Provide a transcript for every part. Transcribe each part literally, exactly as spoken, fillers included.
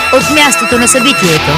от мястото на събитието.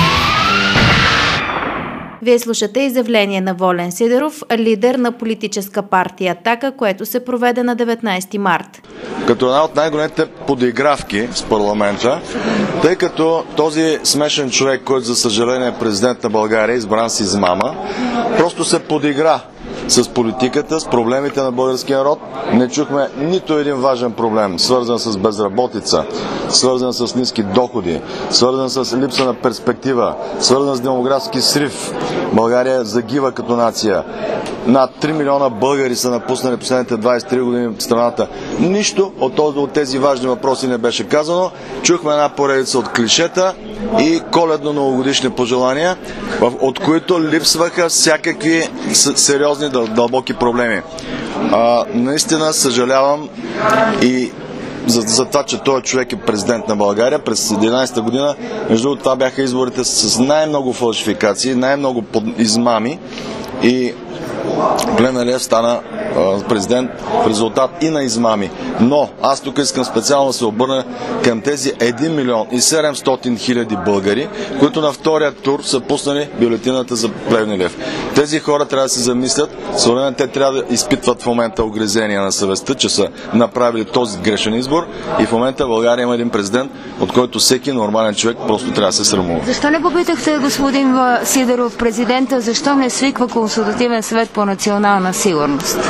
Вие слушате изявление на Волен Сидеров, лидер на политическа партия „Атака“, което се проведе на деветнайсети март. Като една от най-големите подигравки с парламента, тъй като този смешен човек, който за съжаление е президент на България, избран с измама, просто се подигра с политиката, с проблемите на българския народ. Не чухме нито един важен проблем, свързан с безработица, свързан с ниски доходи, свързан с липса на перспектива, свързан с демографски срив. България загива като нация. Над три милиона българи са напуснали последните двайсет и три години в страната. Нищо от, от тези важни въпроси не беше казано. Чухме една поредица от клишета и коледно-новогодишни пожелания, от които липсваха всякакви сериозни дълбоки проблеми. А, наистина съжалявам и за, за това, че този човек е президент на България през единайсета година. Между другото, това бяха изборите с най-много фалшификации, най-много измами и Плевнелиев стана президент в резултат и на измами. Но аз тук искам специално да се обърна към тези един милион и седемстотин хиляди българи, които на втория тур са пуснали бюлетината за Плевнелиев. Тези хора трябва да се замислят, съответно те трябва да изпитват в момента огризения на съвестта, че са направили този грешен избор и в момента в България има един президент, от който всеки нормален човек просто трябва да се срамува. Защо не попитахте, господин Сидеров, президента, защо не свиква консултативен съвет по национална сигурност?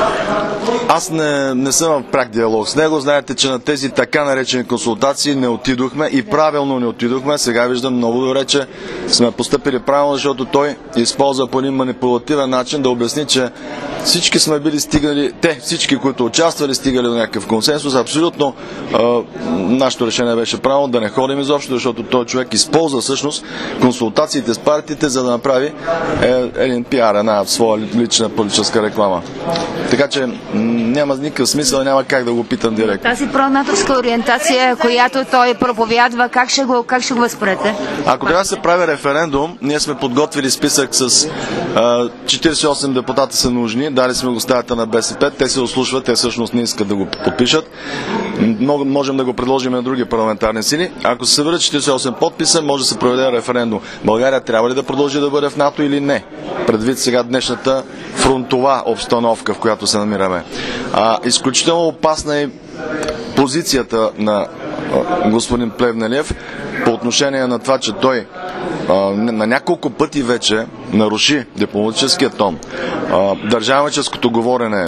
Аз не, не съм в пряк диалог с него. Знаете, че на тези така наречени консултации не отидохме и правилно не отидохме. Сега виждам много добре, че сме постъпили правилно, защото той използва по един манипулативен начин да обясни, че всички сме били стигнали, те всички, които участвали, стигали до някакъв консенсус. Абсолютно а, нашето решение беше правилно да не ходим изобщо, защото този човек използва всъщност консултациите с партиите, за да направи е, един пиар, една своя лична политическа реклама. Така че няма никакъв смисъл, няма как да го питам директно. Тази пронатовска ориентация, която той проповядва, как ще го, как ще го възпрете? Ако трябва да се прави референдум, ние сме подготвили списък с а, четирийсет и осем депутата са нужни, дали сме го ставата на БСП, те се ослушват, те всъщност не искат да го подпишат. Мог, можем да го предложим на други парламентарни сили. Ако се съберат четирийсет и осем подписа, може да се проведе референдум. България трябва ли да продължи да бъде в НАТО или не? Предвид сега днешната фронтова обстановка, в която се намираме. А, изключително опасна е позицията на а, господин Плевнелиев по отношение на това, че той а, на няколко пъти вече наруши дипломатическия тон. А, държавническото говорене,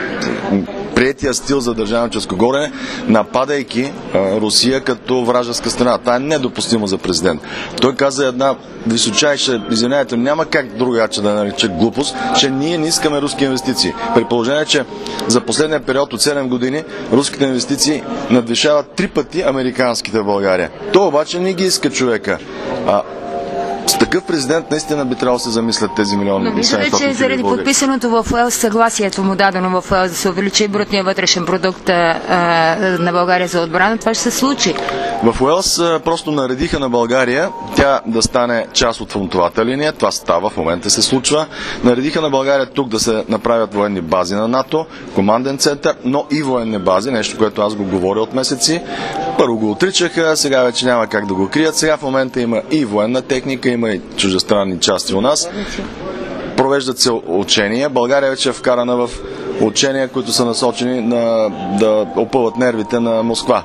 приетия стил за държавническо говорене, нападайки а, Русия като вражеска страна. Това е недопустимо за президент. Той каза една височайша, извинявайте, няма как другаче да нарече глупост, че ние не искаме руски инвестиции. При положение, че за последния период от седем години руските инвестиции надвишават три пъти американските в България. То обаче не ги иска човека. А, с такъв президент наистина би трябвало да се замислят тези милиони. Но виждате, че заради подписаното в Уелс съгласието му дадено в Уелс да се увеличи брутния вътрешен продукт а, на България за отбрана, това ще се случи. В Уелс а, просто наредиха на България тя да стане част от фронтовата линия. Това става, в момента се случва. Наредиха на България тук да се направят военни бази на НАТО, команден център, но и военни бази, нещо, което аз го говоря от месеци. Първо го отричаха, сега вече няма как да го крият. Сега в момента има и военна техника, има и чуждестранни части у нас. Провеждат се учения. България вече е вкарана в учения, които са насочени на, да опъват нервите на Москва.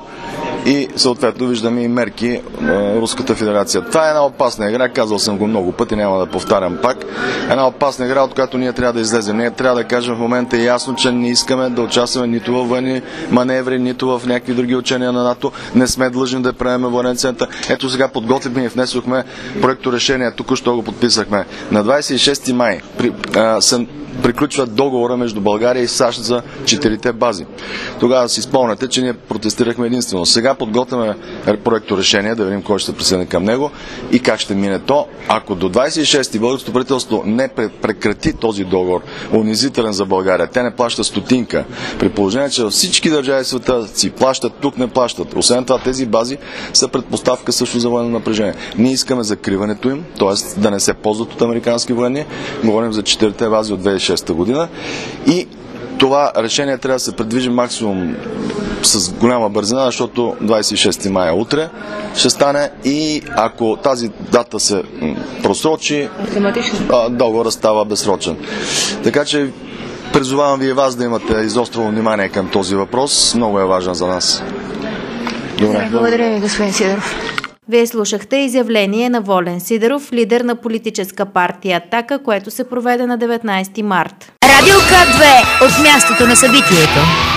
И съответно виждаме и мерки на Руската федерация. Това е една опасна игра, казал съм го много пъти, няма да повтарям пак. Една опасна игра, от която ние трябва да излезем. Ние трябва да кажем в момента ясно, че не искаме да участваме нито във военни маневри, нито в някакви други учения на НАТО. Не сме длъжни да правим военен център. Ето сега подготвихме и внесохме проекто решение, току-що го подписахме. На двайсет и шести май при, а, са приключва договора между България и САЩ за четирите бази. Тогава си спомняте, че ние протестирахме единствено. Сега подготвяме проекто решение, да видим кой ще се присъедини към него и как ще мине то. Ако до двайсет и шести българското правителство не прекрати този договор, унизителен за България, те не плащат стотинка, при положение, че всички държави в света си плащат, тук не плащат. Освен това, тези бази са предпоставка също за военно напрежение. Ние искаме закриването им, т.е. да не се ползват от американски военни. Говорим за четирите бази от двайсет и шеста година и това решение трябва да се предвижи максимум с голяма бързина, защото двадесет и шести май утре ще стане и ако тази дата се просрочи, договорът става безсрочен. Така че призовавам ви и вас да имате изострено внимание към този въпрос. Много е важен за нас. Добре. Благодаря ви, господин Сидеров. Вие слушахте изявление на Волен Сидеров, лидер на политическа партия „Атака“, което се проведе на деветнадесети март. Радио К две от мястото на събитието.